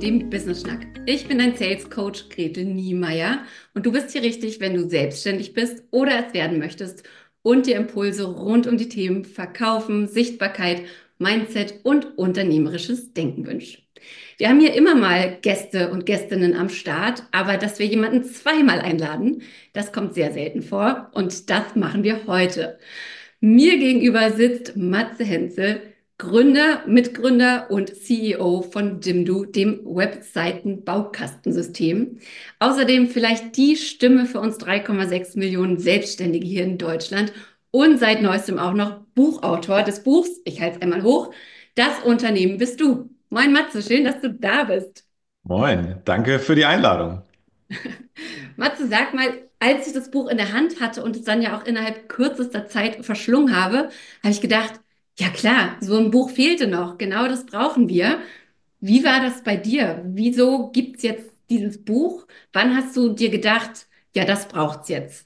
dem Business Schnack. Ich bin dein Sales Coach Gretel Niemeyer und du bist hier richtig, wenn du selbstständig bist oder es werden möchtest und dir Impulse rund um die Themen Verkaufen, Sichtbarkeit, Mindset und unternehmerisches Denken wünschst. Wir haben hier immer mal Gäste und Gästinnen am Start, aber dass wir jemanden zweimal einladen, das kommt sehr selten vor und das machen wir heute. Mir gegenüber sitzt Matze Henzel, Gründer, Mitgründer und CEO von Jimdo, dem Webseiten-Baukastensystem. Außerdem vielleicht die Stimme für uns 3,6 Millionen Selbstständige hier in Deutschland und seit neuestem auch noch Buchautor des Buchs, ich halte es einmal hoch, Das Unternehmen bist du. Moin Matze, schön, dass du da bist. Moin, danke für die Einladung. Matze, sag mal, als ich das Buch in der Hand hatte und es dann ja auch innerhalb kürzester Zeit verschlungen habe, habe ich gedacht, ja klar, so ein Buch fehlte noch. Genau das brauchen wir. Wie war das bei dir? Wieso gibt es jetzt dieses Buch? Wann hast du dir gedacht, ja, das braucht's jetzt?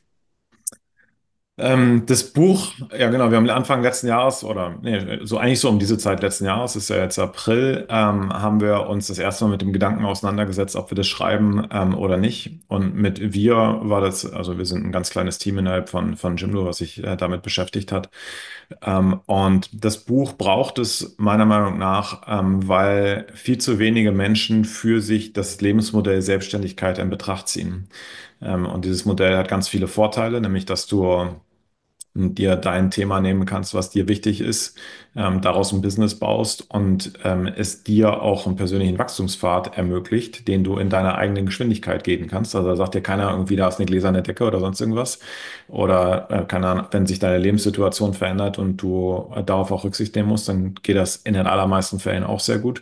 Das Buch, ja genau, wir haben Anfang letzten Jahres oder nee, so eigentlich so um diese Zeit letzten Jahres, ist ja jetzt April, haben wir uns das erste Mal mit dem Gedanken auseinandergesetzt, ob wir das schreiben oder nicht. Und mit wir war das, also wir sind ein ganz kleines Team innerhalb von Jimdo, was sich damit beschäftigt hat. Und das Buch braucht es meiner Meinung nach, weil viel zu wenige Menschen für sich das Lebensmodell Selbstständigkeit in Betracht ziehen. Und dieses Modell hat ganz viele Vorteile, nämlich dass du dir dein Thema nehmen kannst, was dir wichtig ist, daraus ein Business baust und es dir auch einen persönlichen Wachstumspfad ermöglicht, den du in deiner eigenen Geschwindigkeit gehen kannst. Also da sagt dir keiner irgendwie, da ist eine gläserne Decke oder sonst irgendwas. Oder keine Ahnung, wenn sich deine Lebenssituation verändert und du darauf auch Rücksicht nehmen musst, dann geht das in den allermeisten Fällen auch sehr gut.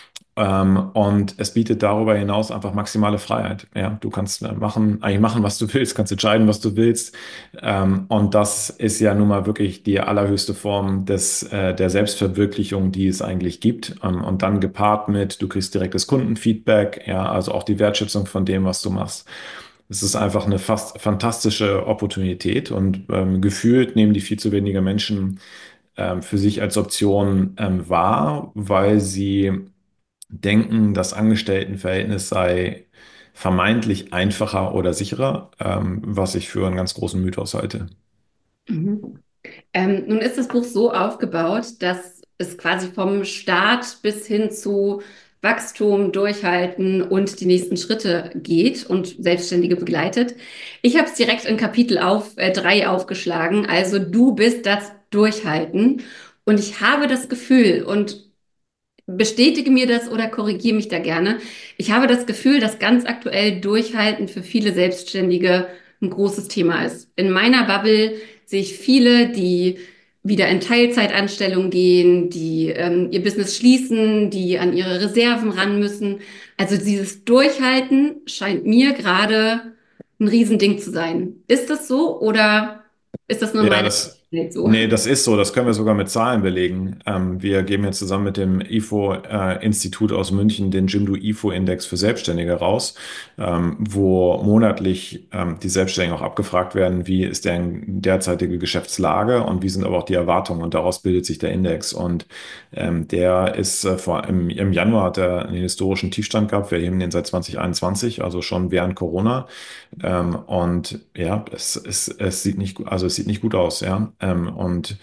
Und es bietet darüber hinaus einfach maximale Freiheit. Ja, du kannst eigentlich machen, was du willst, kannst entscheiden, was du willst. Und das ist ja nun mal wirklich die allerhöchste Form der Selbstverwirklichung, die es eigentlich gibt. Und dann gepaart mit, du kriegst direktes Kundenfeedback, ja, also auch die Wertschätzung von dem, was du machst. Es ist einfach eine fast fantastische Opportunität und gefühlt nehmen die viel zu wenige Menschen für sich als Option wahr, weil sie denken, das Angestelltenverhältnis sei vermeintlich einfacher oder sicherer, was ich für einen ganz großen Mythos halte. Mhm. Nun ist das Buch so aufgebaut, dass es quasi vom Start bis hin zu Wachstum, Durchhalten und die nächsten Schritte geht und Selbstständige begleitet. Ich habe es direkt in Kapitel 3 aufgeschlagen. Also du bist das Durchhalten. Und ich habe das Gefühl und bestätige mir das oder korrigiere mich da gerne. Ich habe das Gefühl, dass ganz aktuell Durchhalten für viele Selbstständige ein großes Thema ist. In meiner Bubble sehe ich viele, die wieder in Teilzeitanstellung gehen, die ihr Business schließen, die an ihre Reserven ran müssen. Also dieses Durchhalten scheint mir gerade ein Riesending zu sein. Ist das so oder ist das nur in Ja, meiner Welt so? nee, das ist so. Das können wir sogar mit Zahlen belegen. Wir geben jetzt zusammen mit dem IFO-Institut aus München den Jimdo IFO-Index für Selbstständige raus, wo monatlich die Selbstständigen auch abgefragt werden, wie ist deren derzeitige Geschäftslage und wie sind aber auch die Erwartungen. Und daraus bildet sich der Index. Und der ist im Januar hat er einen historischen Tiefstand gehabt. Wir heben den seit 2021, also schon während Corona. Und ja, es sieht nicht, also es sieht nicht gut aus, ja. Und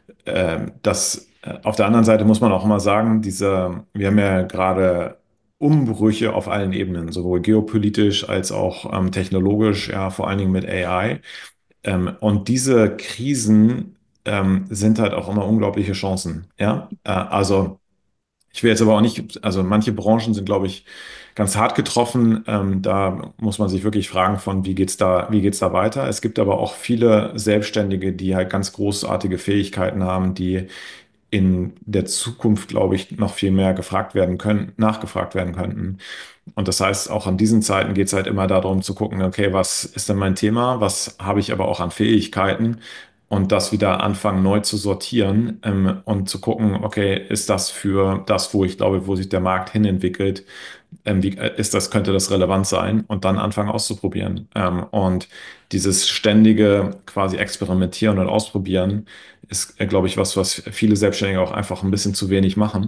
auf der anderen Seite muss man auch immer sagen, wir haben ja gerade Umbrüche auf allen Ebenen, sowohl geopolitisch als auch technologisch, ja, vor allen Dingen mit AI. Und diese Krisen sind halt auch immer unglaubliche Chancen, ja. Also ich will jetzt aber auch nicht, also manche Branchen sind, glaube ich, ganz hart getroffen. Da muss man sich wirklich fragen von, wie geht's da weiter? Es gibt aber auch viele Selbstständige, die halt ganz großartige Fähigkeiten haben, die in der Zukunft, glaube ich, noch viel mehr gefragt werden können, nachgefragt werden könnten. Und das heißt, auch an diesen Zeiten geht es halt immer darum zu gucken, okay, was ist denn mein Thema? Was habe ich aber auch an Fähigkeiten? Und das wieder anfangen neu zu sortieren, und zu gucken, okay, ist das für das, wo ich glaube, wo sich der Markt hinentwickelt, könnte das relevant sein? Und dann anfangen auszuprobieren. Und dieses ständige quasi Experimentieren und Ausprobieren ist, glaube ich, was viele Selbstständige auch einfach ein bisschen zu wenig machen.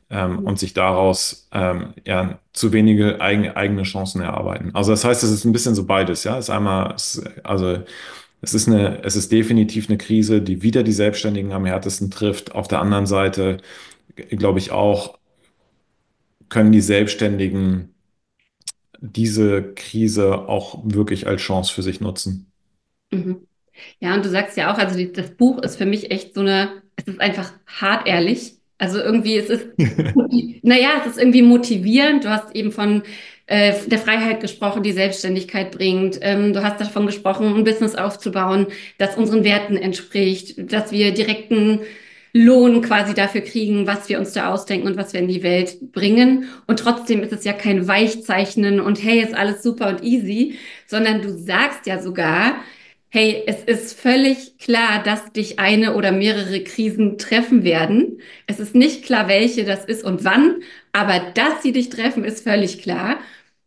und sich daraus ja, zu wenige eigene Chancen erarbeiten. Also das heißt, es ist ein bisschen so beides, ja. Es ist einmal, also es ist definitiv eine Krise, die wieder die Selbstständigen am härtesten trifft. Auf der anderen Seite glaube ich auch, können die Selbstständigen diese Krise auch wirklich als Chance für sich nutzen. Mhm. Ja, und du sagst ja auch, also das Buch ist für mich echt so eine, es ist einfach hart ehrlich. Also irgendwie, es ist, naja, es ist irgendwie motivierend. Du hast eben von der Freiheit gesprochen, die Selbstständigkeit bringt. Du hast davon gesprochen, ein Business aufzubauen, das unseren Werten entspricht, dass wir direkten Lohn quasi dafür kriegen, was wir uns da ausdenken und was wir in die Welt bringen. Und trotzdem ist es ja kein Weichzeichnen und hey, ist alles super und easy, sondern du sagst ja sogar, hey, es ist völlig klar, dass dich eine oder mehrere Krisen treffen werden. Es ist nicht klar, welche das ist und wann, aber dass sie dich treffen, ist völlig klar.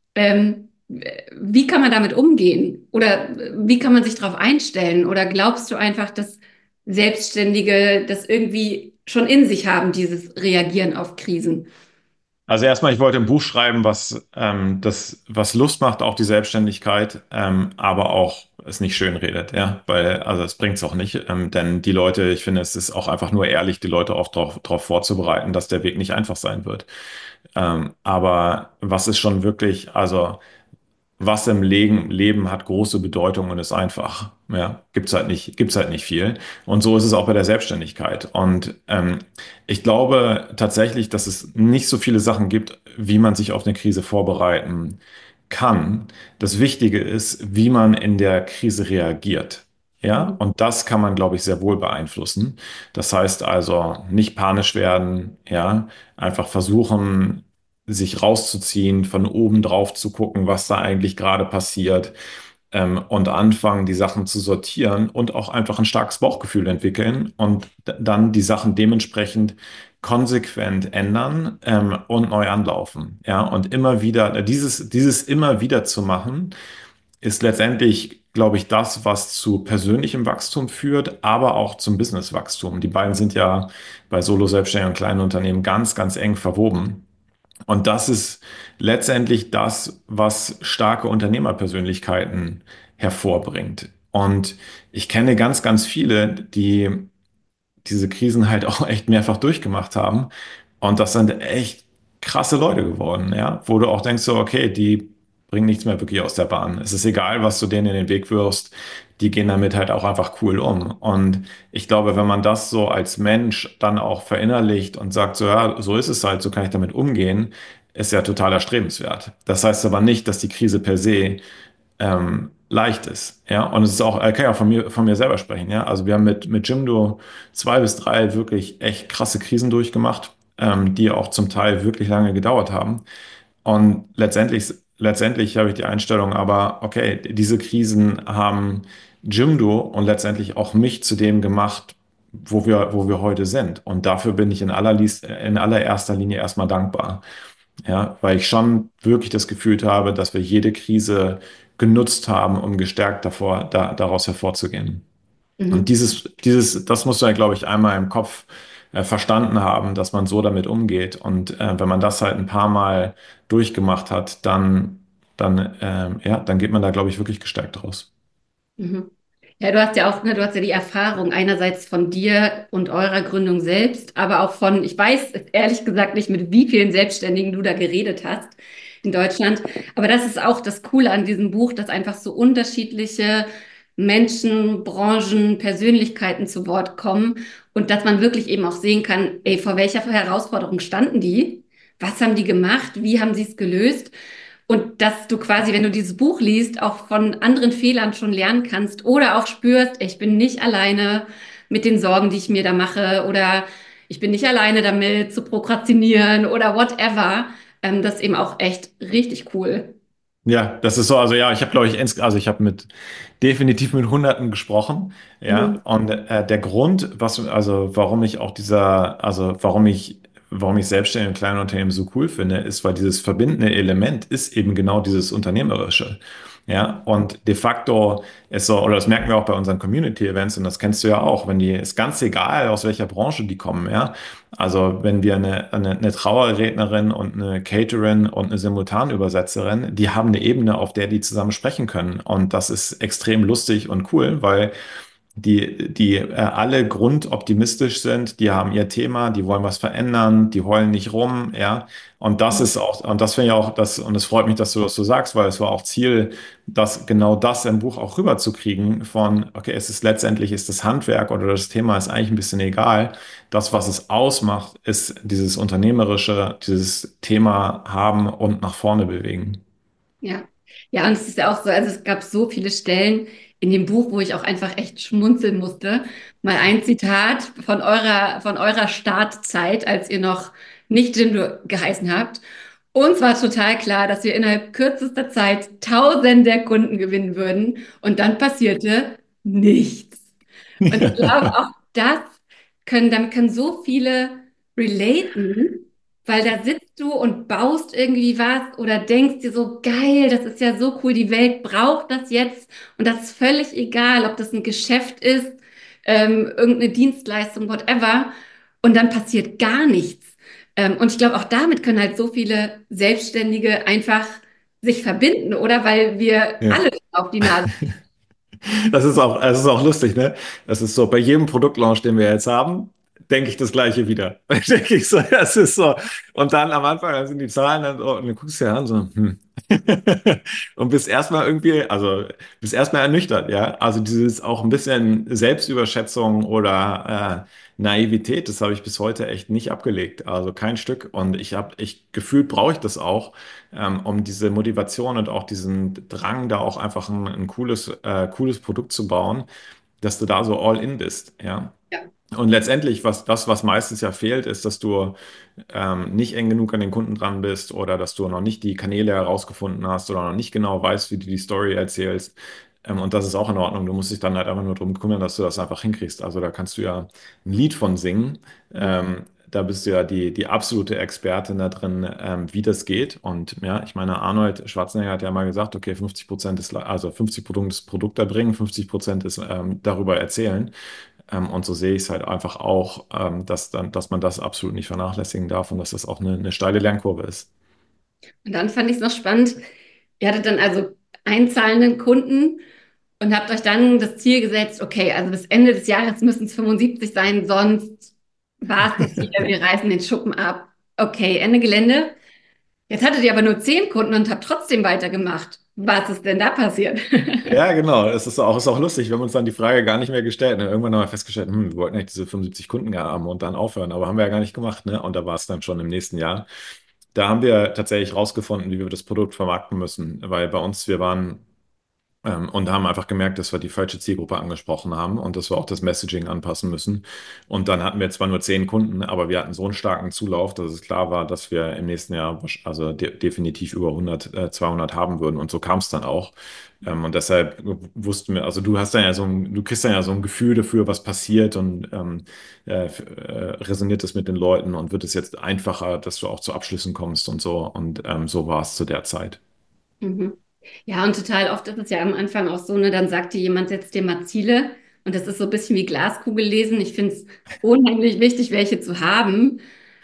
Wie kann man damit umgehen? Oder wie kann man sich darauf einstellen? Oder glaubst du einfach, dass Selbstständige das irgendwie schon in sich haben, dieses Reagieren auf Krisen? Also erstmal, ich wollte ein Buch schreiben, was Lust macht, auch die Selbstständigkeit, aber auch es nicht schön redet, ja, weil, also es bringt es auch nicht, denn die Leute, ich finde, es ist auch einfach nur ehrlich, die Leute auch darauf vorzubereiten, dass der Weg nicht einfach sein wird. Aber was ist schon wirklich, also was im Leben hat große Bedeutung und ist einfach. Ja, gibt's halt nicht viel. Und so ist es auch bei der Selbstständigkeit. Und ich glaube tatsächlich, dass es nicht so viele Sachen gibt, wie man sich auf eine Krise vorbereiten kann. Das Wichtige ist, wie man in der Krise reagiert. Ja, Mhm. und das kann man, glaube ich, sehr wohl beeinflussen. Das heißt also, nicht panisch werden, ja, einfach versuchen, sich rauszuziehen, von oben drauf zu gucken, was da eigentlich gerade passiert, und anfangen, die Sachen zu sortieren und auch einfach ein starkes Bauchgefühl entwickeln und dann die Sachen dementsprechend konsequent ändern, und neu anlaufen. Ja, und immer wieder, dieses immer wieder zu machen, ist letztendlich, glaube ich, das, was zu persönlichem Wachstum führt, aber auch zum Businesswachstum. Die beiden sind ja bei Solo-Selbstständigen und kleinen Unternehmen ganz eng verwoben. Und das ist letztendlich das, was starke Unternehmerpersönlichkeiten hervorbringt. Und ich kenne ganz viele, die diese Krisen halt auch echt mehrfach durchgemacht haben. Und das sind echt krasse Leute geworden, ja, wo du auch denkst so, okay, die bringen nichts mehr wirklich aus der Bahn. Es ist egal, was du denen in den Weg wirfst, die gehen damit halt auch einfach cool um. Und ich glaube, wenn man das so als Mensch dann auch verinnerlicht und sagt, so ja, so ist es halt, so kann ich damit umgehen, ist ja total erstrebenswert. Das heißt aber nicht, dass die Krise per se leicht ist. Ja, und es ist auch, kann ja auch von mir selber sprechen. Ja, also wir haben mit Jimdo 2 bis 3 wirklich echt krasse Krisen durchgemacht, die auch zum Teil wirklich lange gedauert haben. Und letztendlich habe ich die Einstellung, aber okay, diese Krisen haben Jimdo und letztendlich auch mich zu dem gemacht, wo wir heute sind. Und dafür bin ich in allererster Linie erstmal dankbar. Ja, weil ich schon wirklich das Gefühl habe, dass wir jede Krise genutzt haben, um gestärkt daraus hervorzugehen. Und Mhm. das musst du ja, glaube ich, einmal im Kopf verstanden haben, dass man so damit umgeht. Und wenn man das halt ein paar Mal durchgemacht hat, dann geht man da, glaube ich, wirklich gestärkt raus. Mhm. Ja, du hast ja auch, ne, du hast ja die Erfahrung einerseits von dir und eurer Gründung selbst, aber auch von, ich weiß ehrlich gesagt nicht, mit wie vielen Selbstständigen du da geredet hast in Deutschland. Aber das ist auch das Coole an diesem Buch, dass einfach so unterschiedliche Menschen, Branchen, Persönlichkeiten zu Wort kommen und dass man wirklich eben auch sehen kann, ey, vor welcher Herausforderung standen die? Was haben die gemacht? Wie haben sie es gelöst? Und dass du quasi, wenn du dieses Buch liest, auch von anderen Fehlern schon lernen kannst oder auch spürst, ich bin nicht alleine mit den Sorgen, die ich mir da mache oder ich bin nicht alleine damit zu prokrastinieren oder whatever. Das ist eben auch echt richtig cool. Ja, das ist so, also ja, ich habe, glaube ich, also ich habe definitiv mit Hunderten gesprochen, ja, Mhm. und der Grund, also warum ich selbstständige und kleine Unternehmen so cool finde, ist, weil dieses verbindende Element ist eben genau dieses Unternehmerische. Ja, und de facto ist so, oder das merken wir auch bei unseren Community-Events, und das kennst du ja auch, wenn die, ist ganz egal, aus welcher Branche die kommen, ja. Also wenn wir eine Trauerrednerin und eine Caterin und eine Simultanübersetzerin, die haben eine Ebene, auf der die zusammen sprechen können. Und das ist extrem lustig und cool, weil die alle grundoptimistisch sind, die haben ihr Thema, die wollen was verändern, die heulen nicht rum, ja. Und das ist auch, und das finde ich auch, das, und es freut mich, dass du das so sagst, weil es war auch Ziel, das genau das im Buch auch rüberzukriegen von, okay, es ist letztendlich ist das Handwerk oder das Thema ist eigentlich ein bisschen egal. Das, was es ausmacht, ist dieses unternehmerische, dieses Thema haben und nach vorne bewegen. Ja. Ja, und es ist ja auch so, also es gab so viele Stellen in dem Buch, wo ich auch einfach echt schmunzeln musste. Mal ein Zitat von eurer Startzeit, als ihr noch nicht Jimdo geheißen habt. Uns war total klar, dass wir innerhalb kürzester Zeit Tausende Kunden gewinnen würden. Und dann passierte nichts. Und ich glaube, auch damit können so viele relaten, weil da sitzt du und baust irgendwie was oder denkst dir so, geil, das ist ja so cool, die Welt braucht das jetzt und das ist völlig egal, ob das ein Geschäft ist, irgendeine Dienstleistung, whatever. Und dann passiert gar nichts. Und ich glaube, auch damit können halt so viele Selbstständige einfach sich verbinden, oder? Weil wir Ja. alle auf die Nase. Das ist auch lustig, ne? Das ist so, bei jedem Produktlaunch, den wir jetzt haben, denke ich das Gleiche wieder. Denke ich so, das ist so. Und dann am Anfang, dann sind die Zahlen dann so, und dann guckst du dir an, so, hm. Und bist erstmal irgendwie, also bist erstmal ernüchtert, ja. Also dieses auch ein bisschen Selbstüberschätzung oder Naivität, das habe ich bis heute echt nicht abgelegt. Also kein Stück. Und ich gefühlt brauche ich das auch, um diese Motivation und auch diesen Drang, da auch einfach ein cooles Produkt zu bauen, dass du da so all in bist, ja. Ja. Und letztendlich, was meistens ja fehlt, ist, dass du nicht eng genug an den Kunden dran bist oder dass du noch nicht die Kanäle herausgefunden hast oder noch nicht genau weißt, wie du die Story erzählst. Und das ist auch in Ordnung. Du musst dich dann halt einfach nur darum kümmern, dass du das einfach hinkriegst. Also da kannst du ja ein Lied von singen. Da bist du ja die absolute Expertin da drin, wie das geht. Und ja, ich meine, Arnold Schwarzenegger hat ja mal gesagt, okay, 50% ist, also 50% ist Produkt erbringen, 50% ist darüber erzählen. Und so sehe ich es halt einfach auch, dass man das absolut nicht vernachlässigen darf und dass das auch eine steile Lernkurve ist. Und dann fand ich es noch spannend. Ihr hattet dann also einzahlenden Kunden und habt euch dann das Ziel gesetzt, okay, also bis Ende des Jahres müssen es 75 sein, sonst war es das hier, wir reißen den Schuppen ab. Okay, Ende Gelände. Jetzt hattet ihr aber nur 10 Kunden und habt trotzdem weitergemacht. Was ist denn da passiert? Ja, genau. Ist auch lustig. Wir haben uns dann die Frage gar nicht mehr gestellt. Ne? Irgendwann haben wir festgestellt, wir wollten eigentlich diese 75 Kunden haben und dann aufhören, aber haben wir ja gar nicht gemacht. Ne? Und da war es dann schon im nächsten Jahr. Da haben wir tatsächlich rausgefunden, wie wir das Produkt vermarkten müssen, weil bei uns, wir waren und haben einfach gemerkt, dass wir die falsche Zielgruppe angesprochen haben und dass wir auch das Messaging anpassen müssen. Und dann hatten wir zwar nur 10 Kunden, aber wir hatten so einen starken Zulauf, dass es klar war, dass wir im nächsten Jahr also definitiv über 100, 200 haben würden. Und so kam es dann auch. Und deshalb wussten wir, also du kriegst dann ja so ein Gefühl dafür, was passiert und resoniert es mit den Leuten und wird es jetzt einfacher, dass du auch zu Abschlüssen kommst und so. Und so war es zu der Zeit. Mhm. Ja, und total oft ist es ja am Anfang auch so, ne, dann sagt dir jemand, setz dir mal Ziele. Und das ist so ein bisschen wie Glaskugel lesen. Ich finde es unheimlich wichtig, welche zu haben.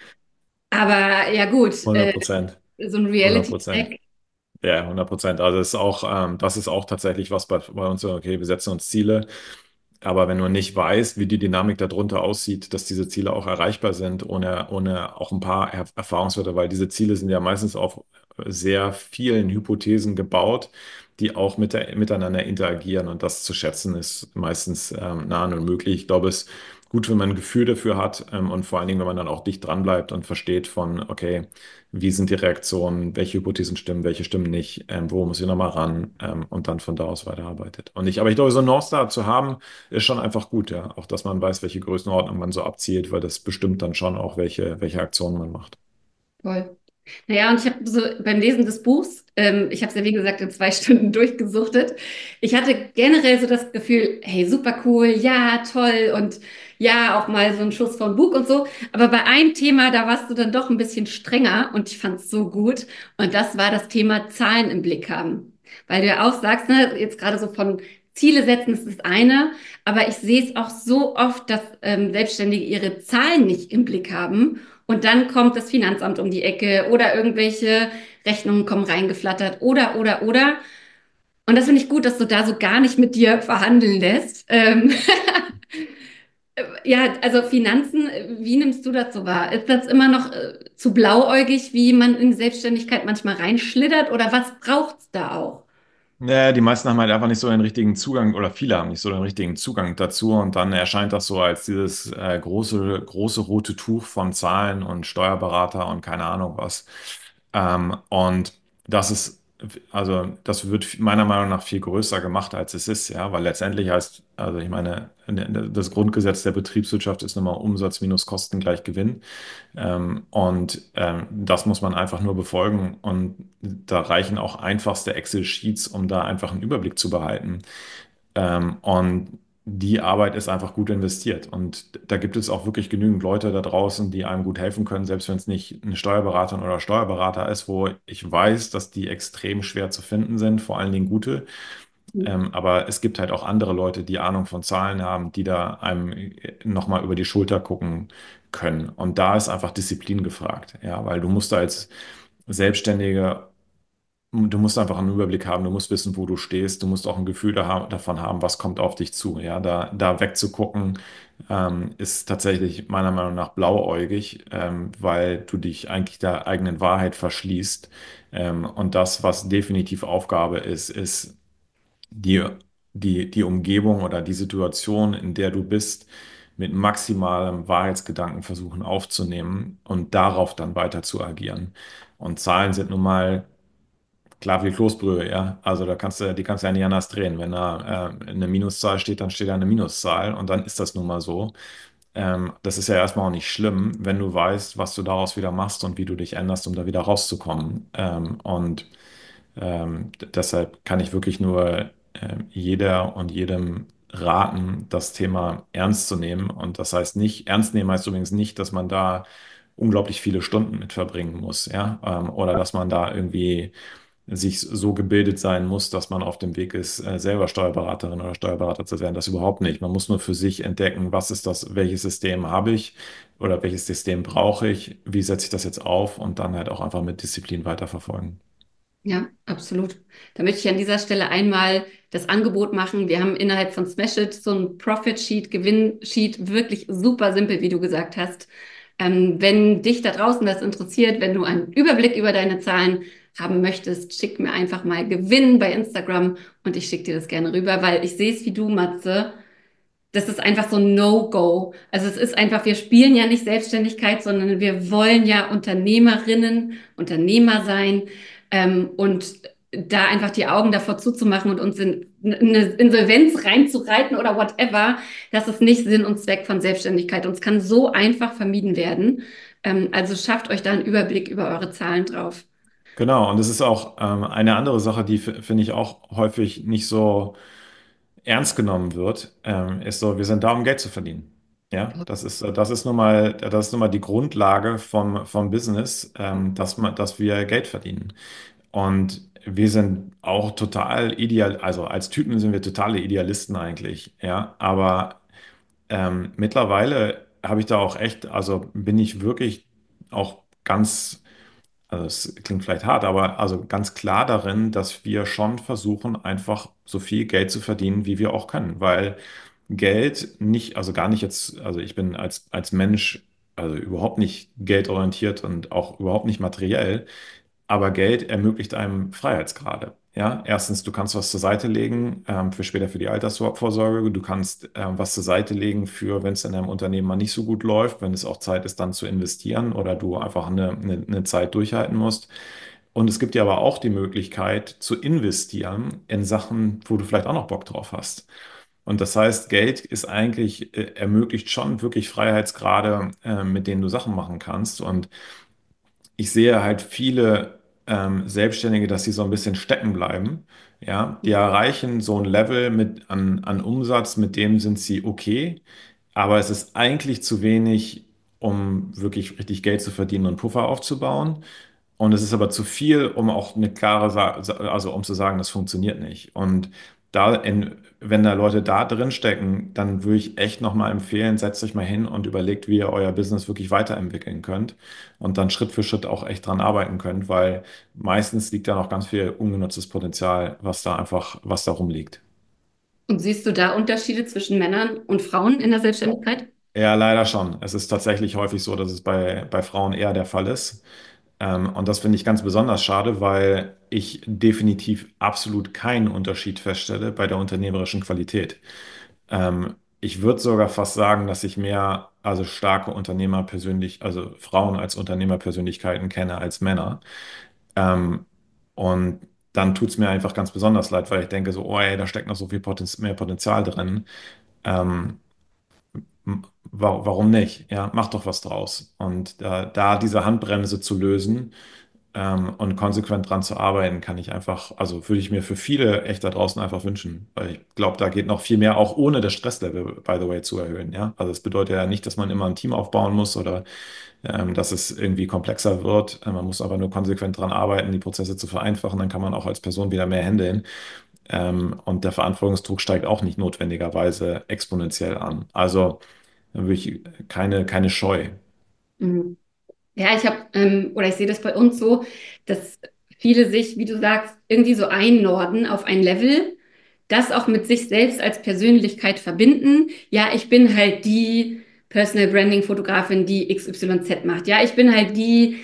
Aber ja gut, 100%. so ein 100%. Reality-Check. Ja, 100%. Also das ist auch tatsächlich was bei uns so, okay, wir setzen uns Ziele, aber wenn du nicht weißt, wie die Dynamik darunter aussieht, dass diese Ziele auch erreichbar sind, ohne auch ein paar Erfahrungswerte, weil diese Ziele sind ja meistens auf sehr vielen Hypothesen gebaut, die auch miteinander interagieren und das zu schätzen ist meistens nah und unmöglich. Ich glaube, es ist gut, wenn man ein Gefühl dafür hat und vor allen Dingen, wenn man dann auch dicht dran bleibt und versteht von, okay, wie sind die Reaktionen, welche Hypothesen stimmen, welche stimmen nicht, wo muss ich nochmal ran und dann von da aus weiterarbeitet. Aber ich glaube, so einen North Star zu haben, ist schon einfach gut, ja. Auch, dass man weiß, welche Größenordnung man so abzielt, weil das bestimmt dann schon auch, welche Aktionen man macht. Voll. Naja, und ich habe so beim Lesen des Buchs, ich habe es ja wie gesagt in 2 Stunden durchgesuchtet. Ich hatte generell so das Gefühl, hey, super cool, ja, toll und ja, auch mal so ein Schuss von Bug und so. Aber bei einem Thema, da warst du dann doch ein bisschen strenger und ich fand es so gut. Und das war das Thema Zahlen im Blick haben. weil du ja auch sagst, ne, jetzt gerade so von Ziele setzen ist das eine, aber ich sehe es auch so oft, dass Selbstständige ihre Zahlen nicht im Blick haben und dann kommt das Finanzamt um die Ecke oder irgendwelche Rechnungen kommen reingeflattert oder. Und das finde ich gut, dass du da so gar nicht mit dir verhandeln lässt. Ja, also Finanzen, wie nimmst du das so wahr? Ist das immer noch zu blauäugig, wie man in Selbstständigkeit manchmal reinschlittert oder was braucht's da auch? Ja, die meisten haben halt einfach nicht so den richtigen Zugang oder viele haben nicht so den richtigen Zugang dazu und dann erscheint das so als dieses große rote Tuch von Zahlen und Steuerberater und keine Ahnung was. Und das ist, also das wird meiner Meinung nach viel größer gemacht, als es ist, ja, weil letztendlich heißt, also ich meine, das Grundgesetz der Betriebswirtschaft ist nun mal Umsatz minus Kosten gleich Gewinn. Das muss man einfach nur befolgen. Und da reichen auch einfachste Excel-Sheets, um da einfach einen Überblick zu behalten. Und die Arbeit ist einfach gut investiert. Und da gibt es auch wirklich genügend Leute da draußen, die einem gut helfen können, selbst wenn es nicht eine Steuerberaterin oder Steuerberater ist, wo ich weiß, dass die extrem schwer zu finden sind, vor allen Dingen gute. Aber es gibt halt auch andere Leute, die Ahnung von Zahlen haben, die da einem nochmal über die Schulter gucken können. Und da ist einfach Disziplin gefragt, ja, weil du musst da als Selbstständiger, du musst einfach einen Überblick haben, du musst wissen, wo du stehst, du musst auch ein Gefühl davon haben, was kommt auf dich zu. Ja, da wegzugucken, ist tatsächlich meiner Meinung nach blauäugig, weil du dich eigentlich der eigenen Wahrheit verschließt. Und das, was definitiv Aufgabe ist die, die Umgebung oder die Situation, in der du bist, mit maximalem Wahrheitsgedanken versuchen aufzunehmen und darauf dann weiter zu agieren. Und Zahlen sind nun mal klar wie Kloßbrühe, ja. Also die kannst du ja nicht anders drehen. Wenn da eine Minuszahl steht, dann steht da eine Minuszahl und dann ist das nun mal so. Das ist ja erstmal auch nicht schlimm, wenn du weißt, was du daraus wieder machst und wie du dich änderst, um da wieder rauszukommen. Deshalb kann ich wirklich nur jeder und jedem raten, das Thema ernst zu nehmen. Und das heißt nicht, ernst nehmen heißt übrigens nicht, dass man da unglaublich viele Stunden mit verbringen muss, ja, oder dass man da irgendwie sich so gebildet sein muss, dass man auf dem Weg ist, selber Steuerberaterin oder Steuerberater zu werden. Das überhaupt nicht. Man muss nur für sich entdecken, was ist das, welches System habe ich oder welches System brauche ich, wie setze ich das jetzt auf und dann halt auch einfach mit Disziplin weiterverfolgen. Ja, absolut. Da möchte ich an dieser Stelle einmal das Angebot machen. Wir haben innerhalb von Smashit so ein Profit Sheet, Gewinn Sheet, wirklich super simpel, wie du gesagt hast. Wenn dich da draußen das interessiert, wenn du einen Überblick über deine Zahlen haben möchtest, schick mir einfach mal Gewinn bei Instagram und ich schicke dir das gerne rüber, weil ich sehe es wie du, Matze. Das ist einfach so ein No-Go. Also es ist einfach, wir spielen ja nicht Selbstständigkeit, sondern wir wollen ja Unternehmerinnen, Unternehmer sein und da einfach die Augen davor zuzumachen und uns in eine Insolvenz reinzureiten oder whatever, das ist nicht Sinn und Zweck von Selbstständigkeit und es kann so einfach vermieden werden. Also schafft euch da einen Überblick über eure Zahlen drauf. Genau, und es ist auch eine andere Sache, die finde ich auch häufig nicht so ernst genommen wird, ist so, wir sind da, um Geld zu verdienen. Ja, das ist nun mal die Grundlage vom Business, dass wir Geld verdienen. Und wir sind auch total ideal, also als Typen sind wir totale Idealisten eigentlich, ja. Aber mittlerweile habe ich da auch echt, also bin ich wirklich auch ganz, also es klingt vielleicht hart, aber also ganz klar darin, dass wir schon versuchen, einfach so viel Geld zu verdienen, wie wir auch können. Weil Geld nicht, also gar nicht jetzt, also ich bin als Mensch also überhaupt nicht geldorientiert und auch überhaupt nicht materiell. Aber Geld ermöglicht einem Freiheitsgrade. Ja, erstens, du kannst was zur Seite legen für später für die Altersvorsorge. Du kannst was zur Seite legen für, wenn es in deinem Unternehmen mal nicht so gut läuft, wenn es auch Zeit ist, dann zu investieren oder du einfach eine Zeit durchhalten musst. Und es gibt dir aber auch die Möglichkeit zu investieren in Sachen, wo du vielleicht auch noch Bock drauf hast. Und das heißt, Geld ist eigentlich, ermöglicht schon wirklich Freiheitsgrade, mit denen du Sachen machen kannst. Und ich sehe halt viele Selbstständige, dass sie so ein bisschen stecken bleiben. Ja, die erreichen so ein Level an Umsatz, mit dem sind sie okay, aber es ist eigentlich zu wenig, um wirklich richtig Geld zu verdienen und Puffer aufzubauen. Und es ist aber zu viel, um auch eine klare, also um zu sagen, das funktioniert nicht. Und wenn da Leute da drin stecken, dann würde ich echt nochmal empfehlen, setzt euch mal hin und überlegt, wie ihr euer Business wirklich weiterentwickeln könnt und dann Schritt für Schritt auch echt dran arbeiten könnt, weil meistens liegt da noch ganz viel ungenutztes Potenzial, was da rumliegt. Und siehst du da Unterschiede zwischen Männern und Frauen in der Selbstständigkeit? Ja, leider schon. Es ist tatsächlich häufig so, dass es bei Frauen eher der Fall ist. Und das finde ich ganz besonders schade, weil ich definitiv absolut keinen Unterschied feststelle bei der unternehmerischen Qualität. Ich würde sogar fast sagen, dass ich mehr, also starke also Frauen als Unternehmerpersönlichkeiten kenne als Männer. Ähm, und dann tut es mir einfach ganz besonders leid, weil ich denke so, oh ey, da steckt noch so viel mehr Potenzial drin. Ähm, warum nicht? Ja, mach doch was draus. Und da diese Handbremse zu lösen, und konsequent dran zu arbeiten, kann ich einfach, also würde ich mir für viele echt da draußen einfach wünschen, weil ich glaube, da geht noch viel mehr, auch ohne das Stresslevel, by the way, zu erhöhen. Ja, also es bedeutet ja nicht, dass man immer ein Team aufbauen muss oder dass es irgendwie komplexer wird. Man muss aber nur konsequent dran arbeiten, die Prozesse zu vereinfachen, dann kann man auch als Person wieder mehr handeln. Und der Verantwortungsdruck steigt auch nicht notwendigerweise exponentiell an. Also da würde ich keine Scheu. Mhm. Ja, oder ich sehe das bei uns so, dass viele sich, wie du sagst, irgendwie so einnorden auf ein Level, das auch mit sich selbst als Persönlichkeit verbinden. Ja, ich bin halt die Personal Branding Fotografin, die XYZ macht. Ja, ich bin halt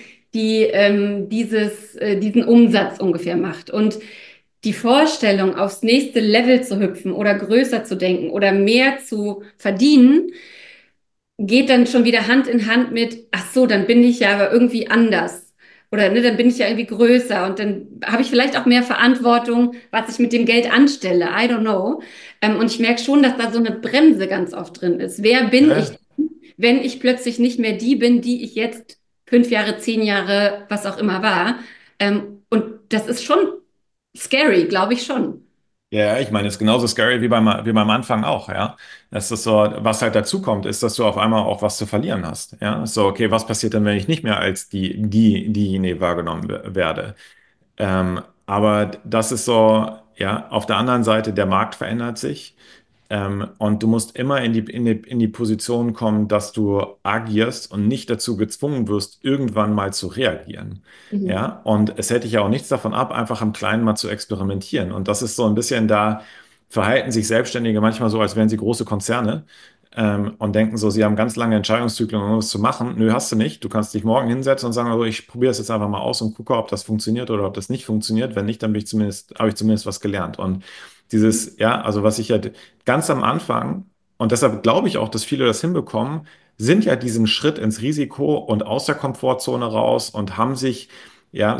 die diesen Umsatz ungefähr macht. Und die Vorstellung, aufs nächste Level zu hüpfen oder größer zu denken oder mehr zu verdienen, geht dann schon wieder Hand in Hand mit, ach so, dann bin ich ja aber irgendwie anders. Oder ne, dann bin ich ja irgendwie größer und dann habe ich vielleicht auch mehr Verantwortung, was ich mit dem Geld anstelle. I don't know. Und ich merke schon, dass da so eine Bremse ganz oft drin ist. Wer bin ich, Ja, wenn ich plötzlich nicht mehr die bin, die ich jetzt 5 Jahre, 10 Jahre, was auch immer war? Und das ist schon scary, glaube ich schon. ja, ich meine, es ist genauso scary wie beim Anfang auch, ja. Das ist so, was halt dazu kommt, ist, dass du auf einmal auch was zu verlieren hast, ja. So, okay, was passiert denn, wenn ich nicht mehr als diejenige wahrgenommen werde? Aber das ist so, ja, auf der anderen Seite, der Markt verändert sich. Und du musst immer in die Position kommen, dass du agierst und nicht dazu gezwungen wirst, irgendwann mal zu reagieren. Mhm. Ja, und es hält dich ja auch nichts davon ab, einfach im Kleinen mal zu experimentieren. Und das ist so ein bisschen, da verhalten sich Selbstständige manchmal so, als wären sie große Konzerne, und denken so, sie haben ganz lange Entscheidungszyklen, um was zu machen. Nö, hast du nicht. Du kannst dich morgen hinsetzen und sagen, also ich probiere es jetzt einfach mal aus und gucke, ob das funktioniert oder ob das nicht funktioniert. Wenn nicht, dann habe ich zumindest was gelernt. Und ja, also was ich ja ganz am Anfang, und deshalb glaube ich auch, dass viele das hinbekommen, sind ja diesen Schritt ins Risiko und aus der Komfortzone raus und haben sich, ja,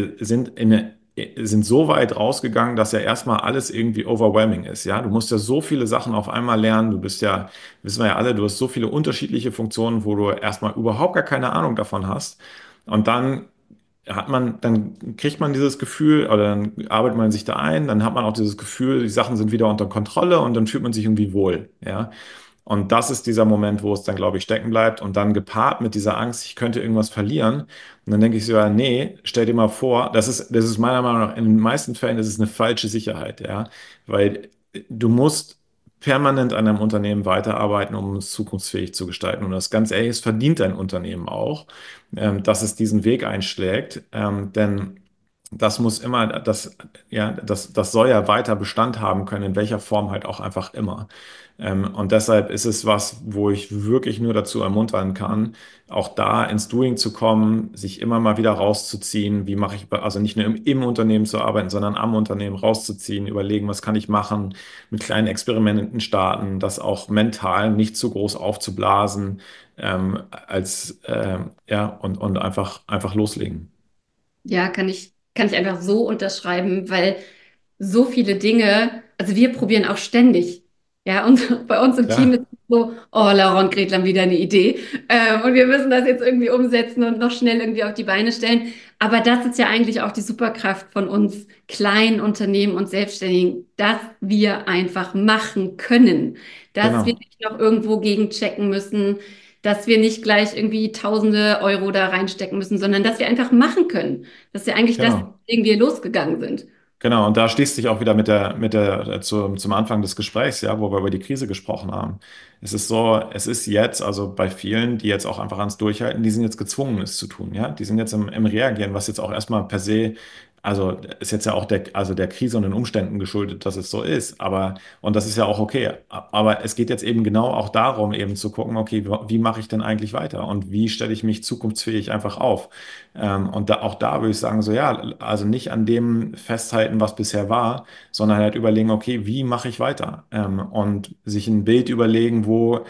sind so weit rausgegangen, dass ja erstmal alles irgendwie overwhelming ist. Ja, du musst ja so viele Sachen auf einmal lernen. Du bist ja, wissen wir ja alle, du hast so viele unterschiedliche Funktionen, wo du erstmal überhaupt gar keine Ahnung davon hast. Und dann kriegt man dieses Gefühl oder dann arbeitet man sich da ein, dann hat man auch dieses Gefühl, die Sachen sind wieder unter Kontrolle und dann fühlt man sich irgendwie wohl, ja. Und das ist dieser Moment, wo es dann, glaube ich, stecken bleibt und dann gepaart mit dieser Angst, ich könnte irgendwas verlieren. Und dann denke ich so, ja, nee, stell dir mal vor, das ist meiner Meinung nach, in den meisten Fällen ist es eine falsche Sicherheit, ja. Weil du musst permanent an deinem Unternehmen weiterarbeiten, um es zukunftsfähig zu gestalten. Und das ganz ehrlich, es verdient dein Unternehmen auch, dass es diesen Weg einschlägt. Denn das muss immer, das soll ja weiter Bestand haben können, in welcher Form halt auch einfach immer. Und deshalb ist es was, wo ich wirklich nur dazu ermuntern kann, auch da ins Doing zu kommen, sich immer mal wieder rauszuziehen. Wie mache ich, also nicht nur im Unternehmen zu arbeiten, sondern am Unternehmen rauszuziehen, überlegen, was kann ich machen, mit kleinen Experimenten starten, das auch mental nicht zu groß aufzublasen, und einfach loslegen. Ja, kann ich einfach so unterschreiben, weil so viele Dinge, also wir probieren auch ständig. Ja, und bei uns im Team ist Ja, es so, oh, Laura und Gretel haben wieder eine Idee. Und wir müssen das jetzt irgendwie umsetzen und noch schnell irgendwie auf die Beine stellen. Aber das ist ja eigentlich auch die Superkraft von uns kleinen Unternehmen und Selbstständigen, dass wir einfach machen können, dass wir genau. nicht noch irgendwo gegenchecken müssen. dass wir nicht gleich irgendwie tausende Euro da reinstecken müssen, sondern dass wir einfach machen können. Das ist ja eigentlich das, Genau. weswegen wir losgegangen sind. Genau, und da schließt sich auch wieder zum Anfang des Gesprächs, ja, wo wir über die Krise gesprochen haben. Es ist so, es ist jetzt, also bei vielen, die jetzt auch einfach ans Durchhalten, die sind jetzt gezwungen, es zu tun, ja. Die sind jetzt im Reagieren, was jetzt auch erstmal per se, also ist jetzt ja auch der Krise und den Umständen geschuldet, dass es so ist. Und das ist ja auch okay. Aber es geht jetzt eben genau auch darum, eben zu gucken, okay, wie mache ich denn eigentlich weiter? Und wie stelle ich mich zukunftsfähig einfach auf? Und auch da würde ich sagen, so ja, also nicht an dem festhalten, was bisher war, sondern halt überlegen, okay, wie mache ich weiter? Und sich ein Bild überlegen,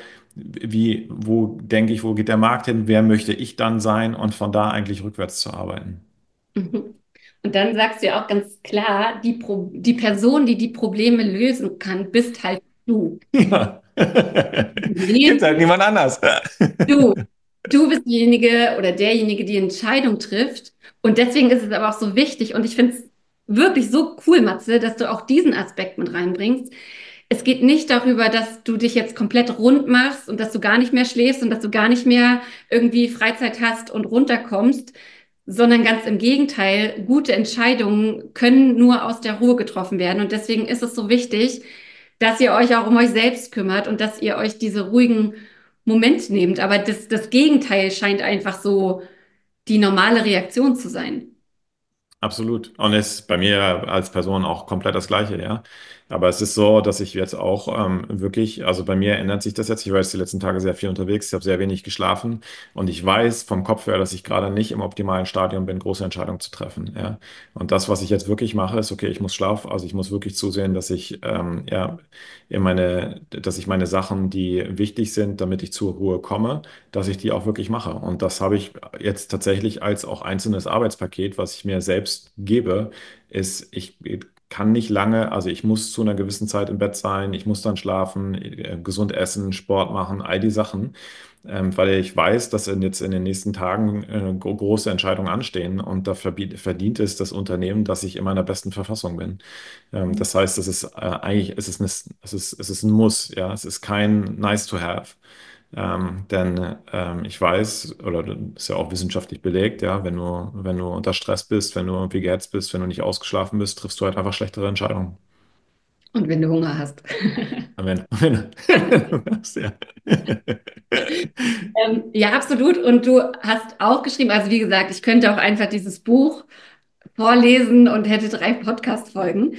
wo denke ich, wo geht der Markt hin, wer möchte ich dann sein und von da eigentlich rückwärts zu arbeiten. Mhm. Und dann sagst du ja auch ganz klar, die Person, die die Probleme lösen kann, bist halt du. Ja. Gibt halt Leben, niemand anders. du. Du bist diejenige oder derjenige, die Entscheidung trifft. Und deswegen ist es aber auch so wichtig. Und ich finde es wirklich so cool, Matze, dass du auch diesen Aspekt mit reinbringst. Es geht nicht darüber, dass du dich jetzt komplett rund machst und dass du gar nicht mehr schläfst und dass du gar nicht mehr irgendwie Freizeit hast und runterkommst, sondern ganz im Gegenteil, gute Entscheidungen können nur aus der Ruhe getroffen werden. Und deswegen ist es so wichtig, dass ihr euch auch um euch selbst kümmert und dass ihr euch diese ruhigen Momente nehmt. Aber das Gegenteil scheint einfach so die normale Reaktion zu sein. Absolut. Und ist bei mir als Person auch komplett das Gleiche, ja. Aber es ist so, dass ich jetzt auch wirklich, also bei mir ändert sich das jetzt. Ich war jetzt die letzten Tage sehr viel unterwegs, ich habe sehr wenig geschlafen und ich weiß vom Kopf her, dass ich gerade nicht im optimalen Stadium bin, große Entscheidungen zu treffen, ja. Und das, was ich jetzt wirklich mache, ist, okay, ich muss schlafen, also ich muss wirklich zusehen, dass ich dass ich meine Sachen, die wichtig sind, damit ich zur Ruhe komme, dass ich die auch wirklich mache. Und das habe ich jetzt tatsächlich als auch einzelnes Arbeitspaket, was ich mir selbst gebe, ist, ich kann nicht lange, also ich muss zu einer gewissen Zeit im Bett sein, ich muss dann schlafen, gesund essen, Sport machen, all die Sachen, weil ich weiß, dass jetzt in den nächsten Tagen große Entscheidungen anstehen und da verdient es das Unternehmen, dass ich in meiner besten Verfassung bin. Das heißt, es ist ein Muss, ja, es ist kein nice to have. Denn ich weiß, oder das ist ja auch wissenschaftlich belegt, ja, wenn du unter Stress bist, wenn du irgendwie gehetzt bist, wenn du nicht ausgeschlafen bist, triffst du halt einfach schlechtere Entscheidungen. Und wenn du Hunger hast. Ja. Ja, absolut. Und du hast auch geschrieben, also wie gesagt, ich könnte auch einfach dieses Buch vorlesen und hätte 3 Podcast-Folgen.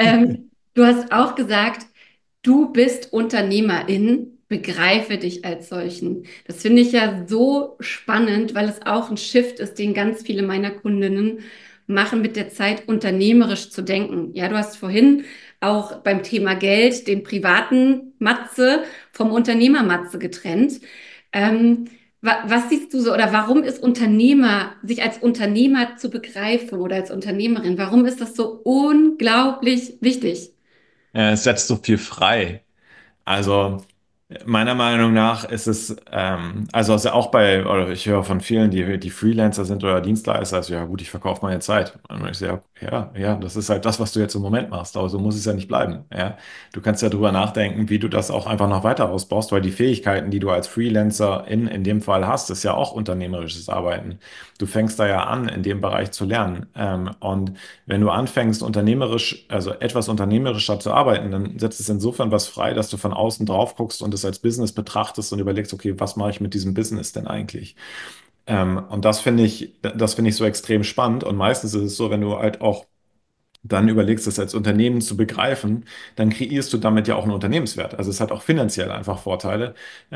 Du hast auch gesagt, du bist Unternehmerin, begreife dich als solchen. Das finde ich ja so spannend, weil es auch ein Shift ist, den ganz viele meiner Kundinnen machen, mit der Zeit unternehmerisch zu denken. Ja, du hast vorhin auch beim Thema Geld den privaten Matze vom Unternehmer Matze getrennt. Ähm, was siehst du so oder warum ist Unternehmer, sich als Unternehmer zu begreifen oder als Unternehmerin, warum ist das so unglaublich wichtig? Es setzt so viel frei. Also meiner Meinung nach ist es, also auch oder ich höre von vielen, die Freelancer sind oder Dienstleister, also ja gut, ich verkaufe meine Zeit. Und ich sage, ja, das ist halt das, was du jetzt im Moment machst, aber so muss es ja nicht bleiben. Ja, du kannst ja drüber nachdenken, wie du das auch einfach noch weiter ausbaust, weil die Fähigkeiten, die du als Freelancer in dem Fall hast, ist ja auch unternehmerisches Arbeiten. Du fängst da ja an, in dem Bereich zu lernen. Und wenn du anfängst, also etwas unternehmerischer zu arbeiten, dann setzt es insofern was frei, dass du von außen drauf guckst und es als Business betrachtest und überlegst, okay, was mache ich mit diesem Business denn eigentlich? Und das finde ich so extrem spannend. Und meistens ist es so, wenn du halt auch dann überlegst, das als Unternehmen zu begreifen, dann kreierst du damit ja auch einen Unternehmenswert. Also es hat auch finanziell einfach Vorteile,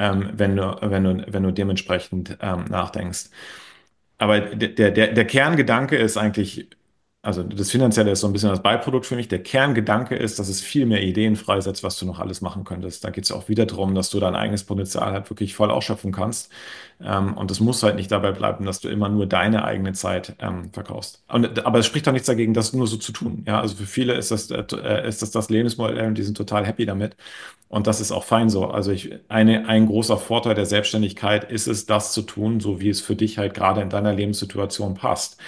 wenn du dementsprechend nachdenkst. Aber der Kerngedanke ist eigentlich, also das Finanzielle ist so ein bisschen das Beiprodukt für mich. Der Kerngedanke ist, dass es viel mehr Ideen freisetzt, was du noch alles machen könntest. Da geht es auch wieder darum, dass du dein eigenes Potenzial halt wirklich voll ausschöpfen kannst. Und es muss halt nicht dabei bleiben, dass du immer nur deine eigene Zeit verkaufst. Aber es spricht doch nichts dagegen, das nur so zu tun. Ja, also für viele ist das Lebensmodell und die sind total happy damit. Und das ist auch fein so. Also ein großer Vorteil der Selbstständigkeit ist es, das zu tun, so wie es für dich halt gerade in deiner Lebenssituation passt.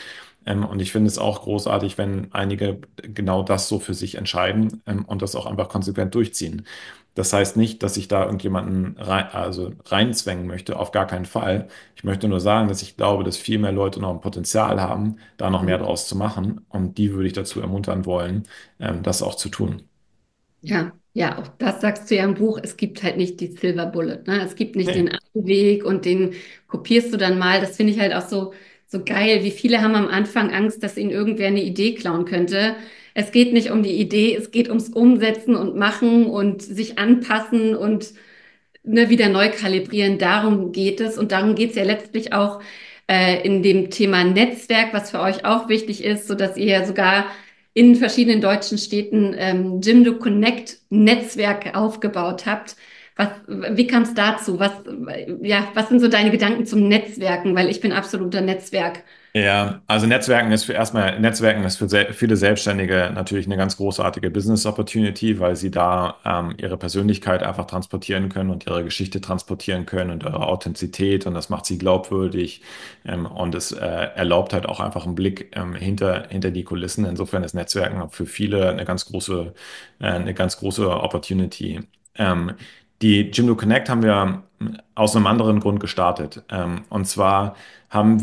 Und ich finde es auch großartig, wenn einige genau das so für sich entscheiden, und das auch einfach konsequent durchziehen. Das heißt nicht, dass ich da irgendjemanden also reinzwängen möchte, auf gar keinen Fall. Ich möchte nur sagen, dass ich glaube, dass viel mehr Leute noch ein Potenzial haben, da noch mehr draus zu machen. Und die würde ich dazu ermuntern wollen, das auch zu tun. Ja, ja, auch das sagst du ja im Buch. Es gibt halt nicht die Silver Bullet, ne? Es gibt nicht den Nee. einen Weg und den kopierst du dann mal. Das finde ich halt auch so, so geil. Wie viele haben am Anfang Angst, dass ihnen irgendwer eine Idee klauen könnte. Es geht nicht um die Idee, es geht ums Umsetzen und Machen und sich anpassen und ne, wieder neu kalibrieren. Darum geht es. Und darum geht es ja letztlich auch in dem Thema Netzwerk, was für euch auch wichtig ist, so dass ihr ja sogar in verschiedenen deutschen Städten Jimdo Connect Netzwerke aufgebaut habt. Was, wie kam es dazu? Was, ja, was sind so deine Gedanken zum Netzwerken? Weil ich bin absoluter Netzwerk. Ja, also Netzwerken ist für viele Selbstständige natürlich eine ganz großartige Business Opportunity, weil sie da ihre Persönlichkeit einfach transportieren können und ihre Geschichte transportieren können und ihre Authentizität und das macht sie glaubwürdig, und es erlaubt halt auch einfach einen Blick hinter die Kulissen. Insofern ist Netzwerken für viele eine ganz große Opportunity. Ähm, die Jimdo Connect haben wir aus einem anderen Grund gestartet. Und zwar haben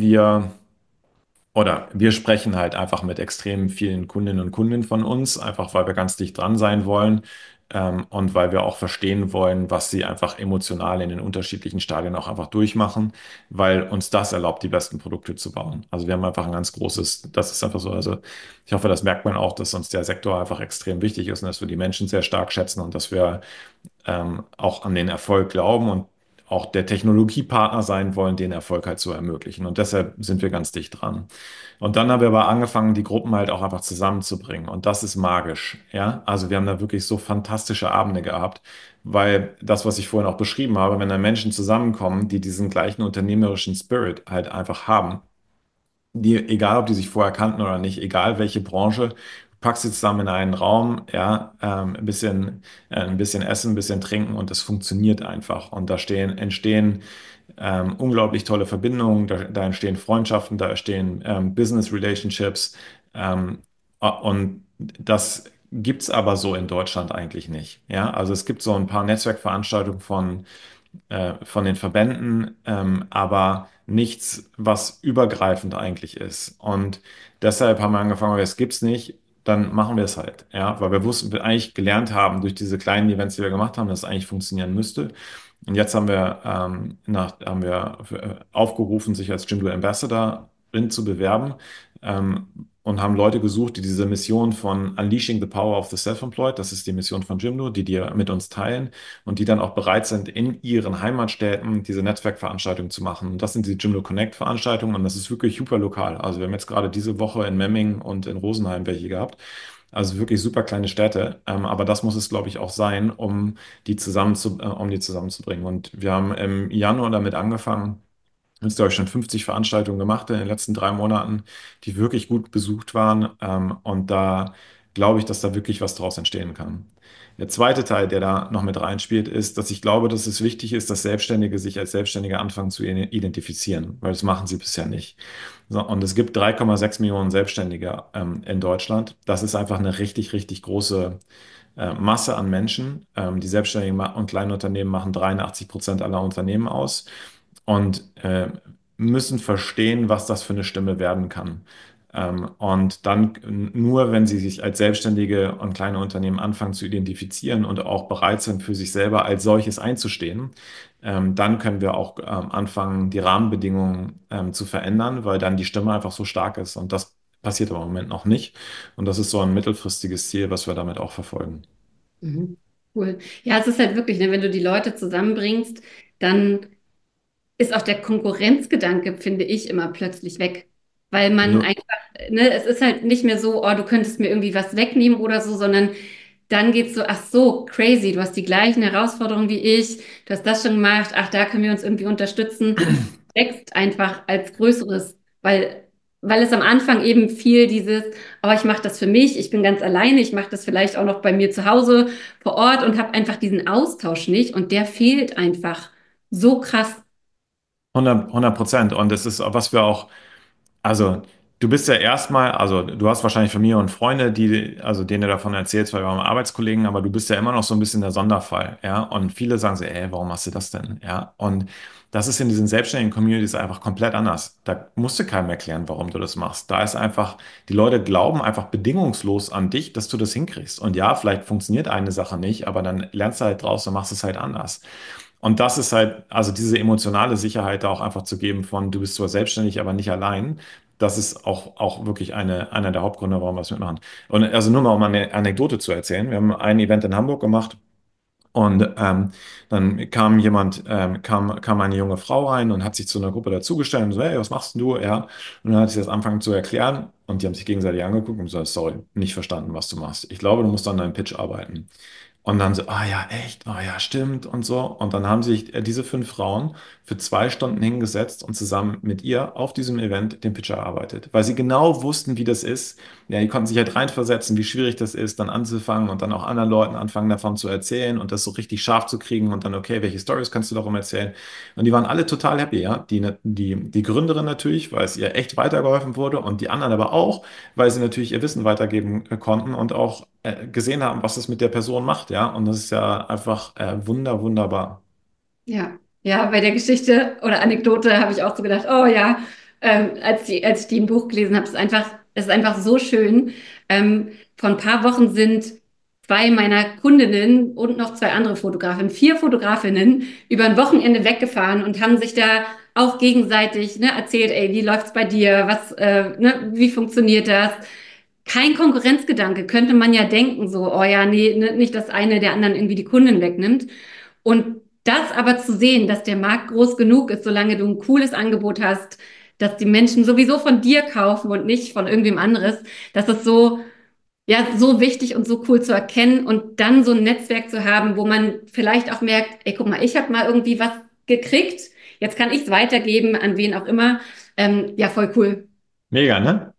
wir sprechen halt einfach mit extrem vielen Kundinnen und Kunden von uns, einfach weil wir ganz dicht dran sein wollen, und weil wir auch verstehen wollen, was sie einfach emotional in den unterschiedlichen Stadien auch einfach durchmachen, weil uns das erlaubt, die besten Produkte zu bauen. Also wir haben einfach ein ganz großes, das ist einfach so, also ich hoffe, das merkt man auch, dass uns der Sektor einfach extrem wichtig ist und dass wir die Menschen sehr stark schätzen und dass wir auch an den Erfolg glauben und auch der Technologiepartner sein wollen, den Erfolg halt zu ermöglichen. Und deshalb sind wir ganz dicht dran. Und dann haben wir aber angefangen, die Gruppen halt auch einfach zusammenzubringen. Und das ist magisch. Ja, also wir haben da wirklich so fantastische Abende gehabt, weil das, was ich vorhin auch beschrieben habe, wenn da Menschen zusammenkommen, die diesen gleichen unternehmerischen Spirit halt einfach haben, die, egal ob die sich vorher kannten oder nicht, egal welche Branche, du packst sie zusammen in einen Raum, ja, ein bisschen essen, ein bisschen trinken und es funktioniert einfach. Und entstehen unglaublich tolle Verbindungen, da entstehen Freundschaften, da entstehen Business Relationships, ähm, und das gibt's aber so in Deutschland eigentlich nicht. Ja, also es gibt so ein paar Netzwerkveranstaltungen von den Verbänden, aber nichts, was übergreifend eigentlich ist. Und deshalb haben wir angefangen, es gibt's nicht, dann machen wir es halt. Ja, weil wir eigentlich gelernt haben durch diese kleinen Events, die wir gemacht haben, dass es eigentlich funktionieren müsste. Und jetzt haben wir aufgerufen, sich als Jimdo Ambassadorin zu bewerben, und haben Leute gesucht, die diese Mission von Unleashing the Power of the Self-Employed, das ist die Mission von Jimdo, die mit uns teilen und die dann auch bereit sind, in ihren Heimatstädten diese Netzwerkveranstaltungen zu machen. Und das sind die Jimdo Connect Veranstaltungen und das ist wirklich super lokal. Also wir haben jetzt gerade diese Woche in Memmingen und in Rosenheim welche gehabt. Also wirklich super kleine Städte. Aber das muss es, glaube ich, auch sein, um die zusammenzubringen. Und wir haben im Januar damit angefangen. Jetzt, glaube ich, schon 50 Veranstaltungen gemacht in den letzten 3 Monaten, die wirklich gut besucht waren. Und da glaube ich, dass da wirklich was draus entstehen kann. Der zweite Teil, der da noch mit reinspielt, ist, dass ich glaube, dass es wichtig ist, dass Selbstständige sich als Selbstständige anfangen zu identifizieren, weil das machen sie bisher nicht. So, und es gibt 3,6 Millionen Selbstständige in Deutschland. Das ist einfach eine richtig, richtig große Masse an Menschen. Die Selbstständigen und kleinen Unternehmen machen 83% aller Unternehmen aus und müssen verstehen, was das für eine Stimme werden kann. Und dann nur, wenn sie sich als Selbstständige und kleine Unternehmen anfangen zu identifizieren und auch bereit sind, für sich selber als solches einzustehen, dann können wir auch anfangen, die Rahmenbedingungen zu verändern, weil dann die Stimme einfach so stark ist. Und das passiert aber im Moment noch nicht. Und das ist so ein mittelfristiges Ziel, was wir damit auch verfolgen. Mhm. Cool. Ja, es ist halt wirklich, ne, wenn du die Leute zusammenbringst, dann ist auch der Konkurrenzgedanke, finde ich, immer plötzlich weg. Weil man No. einfach, ne, es ist halt nicht mehr so, oh, du könntest mir irgendwie was wegnehmen oder so, sondern dann geht's so, ach so, crazy, du hast die gleichen Herausforderungen wie ich, du hast das schon gemacht, ach, da können wir uns irgendwie unterstützen. Wächst einfach als Größeres, weil es am Anfang eben viel dieses, oh, ich mache das für mich, ich bin ganz alleine, ich mache das vielleicht auch noch bei mir zu Hause vor Ort und habe einfach diesen Austausch nicht und der fehlt einfach so krass. 100%. Und das ist, was wir auch, also du bist ja erstmal, also du hast wahrscheinlich Familie und Freunde, also denen du davon erzählst, weil wir haben Arbeitskollegen, aber du bist ja immer noch so ein bisschen der Sonderfall, ja. Und viele sagen so, warum machst du das denn? Ja. Und das ist in diesen selbstständigen Communities einfach komplett anders. Da musst du keinem erklären, warum du das machst. Da ist einfach, die Leute glauben einfach bedingungslos an dich, dass du das hinkriegst. Und ja, vielleicht funktioniert eine Sache nicht, aber dann lernst du halt draus und machst es halt anders. Und das ist halt, also diese emotionale Sicherheit da auch einfach zu geben von, du bist zwar selbstständig, aber nicht allein. Das ist auch wirklich einer der Hauptgründe, warum wir es mitmachen. Und also nur mal, um eine Anekdote zu erzählen. Wir haben ein Event in Hamburg gemacht und dann kam eine junge Frau rein und hat sich zu einer Gruppe dazugestellt und so, hey, was machst denn du? Ja. Und dann hat sie das angefangen zu erklären und die haben sich gegenseitig angeguckt und gesagt, sorry, nicht verstanden, was du machst. Ich glaube, du musst an deinem Pitch arbeiten. Und dann so, ah ja, echt, ah ja, stimmt und so. Und dann haben sich diese 5 Frauen für 2 Stunden hingesetzt und zusammen mit ihr auf diesem Event den Pitch erarbeitet, weil sie genau wussten, wie das ist. Ja, die konnten sich halt reinversetzen, wie schwierig das ist, dann anzufangen und dann auch anderen Leuten anfangen davon zu erzählen und das so richtig scharf zu kriegen und dann, okay, welche Stories kannst du darum erzählen? Und die waren alle total happy, ja. Die Gründerin natürlich, weil es ihr echt weitergeholfen wurde und die anderen aber auch, weil sie natürlich ihr Wissen weitergeben konnten und auch gesehen haben, was es mit der Person macht, ja. Und das ist ja einfach wunderbar. Ja, ja, bei der Geschichte oder Anekdote habe ich auch so gedacht, oh ja, als ich die im Buch gelesen habe, es ist einfach so schön. Vor ein paar Wochen sind 2 meiner Kundinnen und noch 2 andere Fotografinnen, 4 Fotografinnen über ein Wochenende weggefahren und haben sich da auch gegenseitig, ne, erzählt, ey, wie läuft's bei dir? Ne, wie funktioniert das? Kein Konkurrenzgedanke, könnte man ja denken, so, oh ja, nee, ne, nicht, dass eine der anderen irgendwie die Kunden wegnimmt. Und das aber zu sehen, dass der Markt groß genug ist, solange du ein cooles Angebot hast, dass die Menschen sowieso von dir kaufen und nicht von irgendwem anderes, das ist so, ja, so wichtig und so cool zu erkennen und dann so ein Netzwerk zu haben, wo man vielleicht auch merkt, ey, guck mal, ich habe mal irgendwie was gekriegt, jetzt kann ich es weitergeben an wen auch immer. Ja, voll cool. Mega, ne?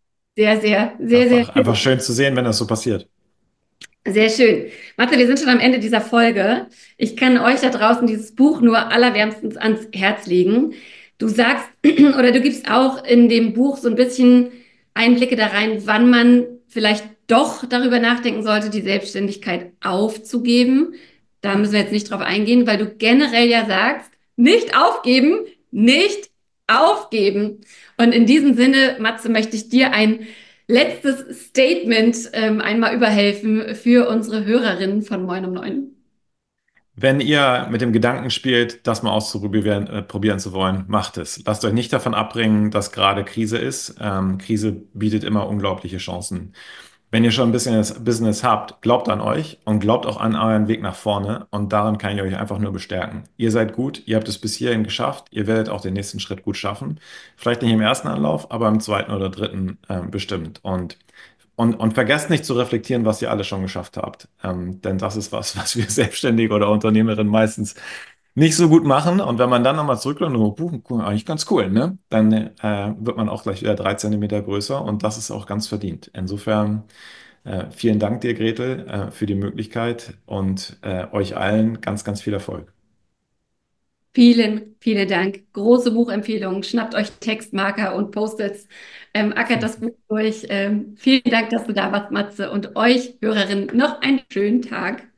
Sehr Einfach schön zu sehen, wenn das so passiert. Sehr schön. Matze, wir sind schon am Ende dieser Folge. Ich kann euch da draußen dieses Buch nur allerwärmstens ans Herz legen. Du sagst oder du gibst auch in dem Buch so ein bisschen Einblicke da rein, wann man vielleicht doch darüber nachdenken sollte, die Selbstständigkeit aufzugeben. Da müssen wir jetzt nicht drauf eingehen, weil du generell ja sagst, nicht aufgeben, nicht aufgeben. Und in diesem Sinne, Matze, möchte ich dir ein letztes Statement einmal überhelfen für unsere Hörerinnen von Moin um 9. Wenn ihr mit dem Gedanken spielt, das mal auszuprobieren, probieren zu wollen, macht es. Lasst euch nicht davon abbringen, dass gerade Krise ist. Krise bietet immer unglaubliche Chancen. Wenn ihr schon ein bisschen das Business habt, glaubt an euch und glaubt auch an euren Weg nach vorne. Und daran kann ich euch einfach nur bestärken. Ihr seid gut, ihr habt es bis hierhin geschafft. Ihr werdet auch den nächsten Schritt gut schaffen. Vielleicht nicht im ersten Anlauf, aber im zweiten oder dritten bestimmt. Und vergesst nicht zu reflektieren, was ihr alle schon geschafft habt. Denn das ist was wir Selbstständige oder Unternehmerinnen meistens nicht so gut machen. Und wenn man dann nochmal zurückkommt und so, eigentlich ganz cool, ne? Dann wird man auch gleich wieder 3 Zentimeter größer und das ist auch ganz verdient. Insofern vielen Dank dir, Gretel, für die Möglichkeit und euch allen ganz viel Erfolg. Vielen Dank. Große Buchempfehlung. Schnappt euch Textmarker und Post-its. Ackert das Buch durch. Vielen Dank, dass du da warst, Matze. Und euch, Hörerinnen, noch einen schönen Tag.